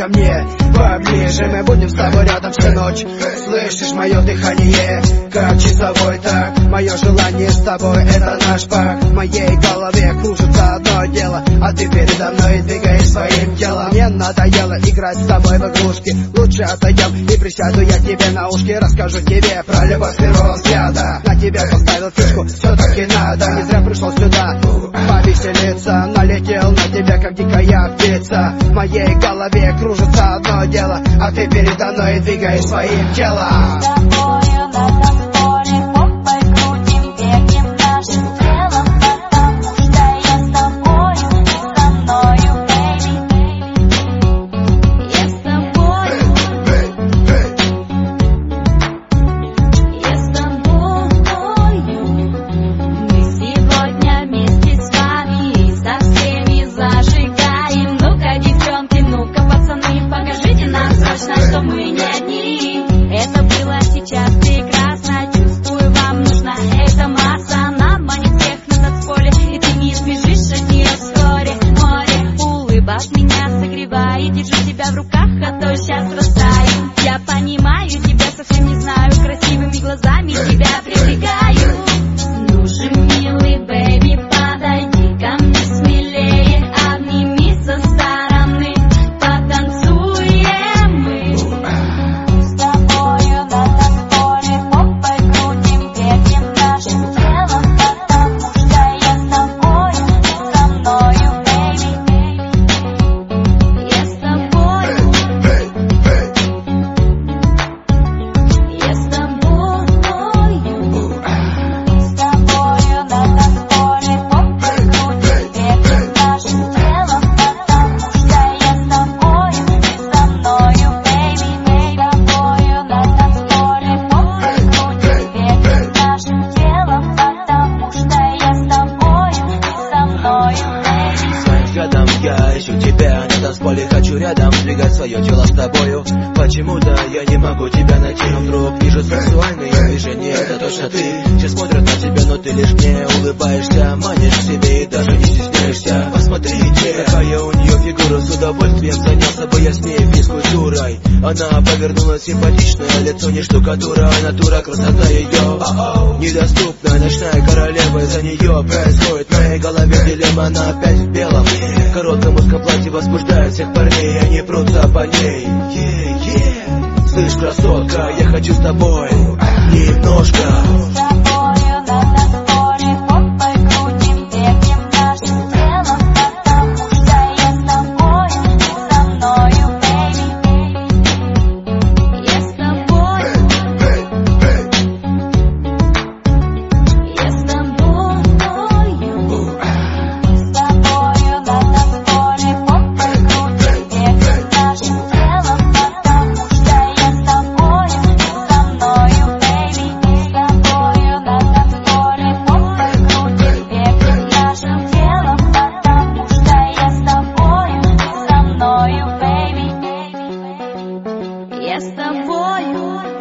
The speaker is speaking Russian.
ко мне поближе, мы будем с тобой рядом всю ночь. Слышишь мое дыхание, как часовой, так мое желание с тобой, это наш пакт. В моей голове кружится одно дело, а ты передо мной двигаешь своим телом. Мне надоело играть с тобой в игрушки, лучше отойдем и присяду я тебе на ушки. Расскажу тебе про любовь с первого взгляда, на тебя поставил фишку, все-таки надо. Не зря пришел сюда повеселиться, налетел на тебя, как дикая птица. В моей голове кружится одно дело, а ты передо мной двигаешь своим телом. Держу тебя в руках, а то сейчас растаю. Я понимаю тебя, совсем не знаю, красивыми глазами тебя привлекаю. Ну же, милый бэби, подойди ко мне смелее, обними со стороны, потанцуем мы. С тобою на танцполе попой крутим, бегаем нашим телом, потому что я с тобою, ты со мною, бэби. Я ищу тебя на танцполе, хочу рядом двигать свое тело с тобою. Почему-то я не могу тебя найти, но вдруг вижу сексуальные движения. Это точно ты, все смотрят на тебя, но ты лишь мне улыбаешься, манишь к себе и даже не стесняешься. Посмотрите, какая у нее фигура, с удовольствием занялся бы я с ней физкультурой. Она повернулась, симпатичное лицо, не штукатура, а натура, красота ее недоступна, ночная королева, из-за нее происходит в моей голове дилемма, она опять в белом. В коротком узком платье возбуждает всех парней, они прутся по ней. Слышь, красотка, я хочу с тобой немножко. Я с тобою.